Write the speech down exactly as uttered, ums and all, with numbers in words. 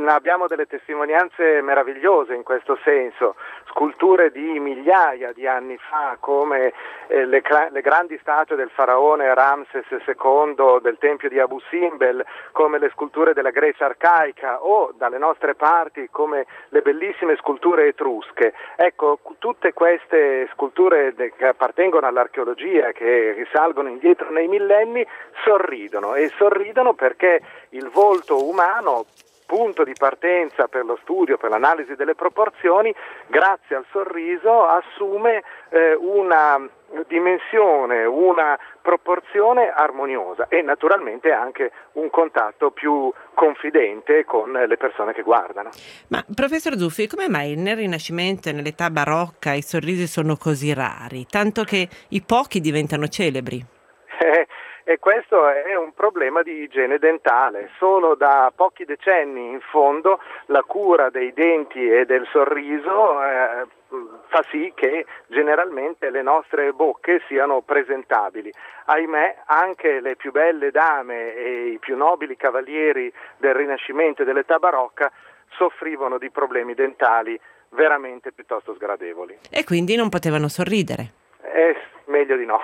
abbiamo delle testimonianze meravigliose in questo senso, sculture di migliaia di anni fa come eh, le, le grandi statue del faraone Ramses secondo del tempio di Abu Simbel, come le sculture della Grecia arcaica o dalle nostre parti come le bellissime sculture etrusche. Ecco, tutte queste sculture de- che appartengono all'archeologia, che risalgono indietro nei millenni, sorridono e sorridono perché il volto umano, punto di partenza per lo studio, per l'analisi delle proporzioni, grazie al sorriso assume eh, una dimensione, una proporzione armoniosa e naturalmente anche un contatto più confidente con le persone che guardano. Ma professor Zuffi, come mai nel Rinascimento e nell'età barocca i sorrisi sono così rari, tanto che i pochi diventano celebri? Eh, E questo è un problema di igiene dentale. Solo da pochi decenni in fondo la cura dei denti e del sorriso eh, fa sì che generalmente le nostre bocche siano presentabili. Ahimè, anche le più belle dame e i più nobili cavalieri del Rinascimento e dell'età barocca soffrivano di problemi dentali veramente piuttosto sgradevoli. E quindi non potevano sorridere. È meglio di no.